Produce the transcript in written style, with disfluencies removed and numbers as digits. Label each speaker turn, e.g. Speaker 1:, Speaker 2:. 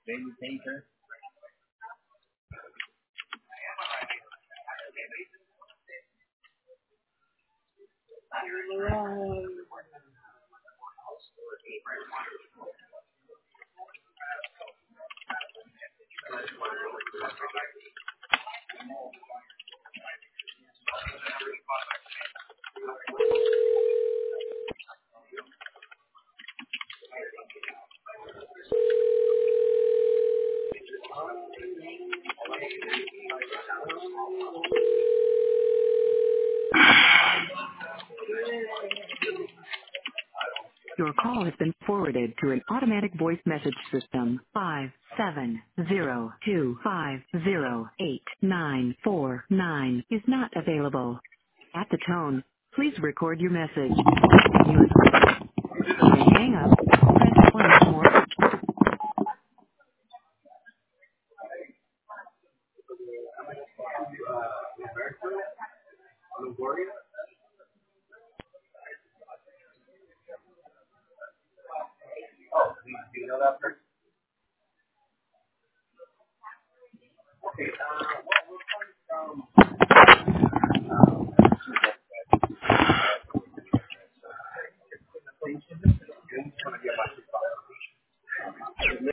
Speaker 1: Your call has been forwarded to an automatic voice message system. 570250849 is not available. At the tone, please record your message. When you may hang up or press 1 for more.
Speaker 2: Do you know that person?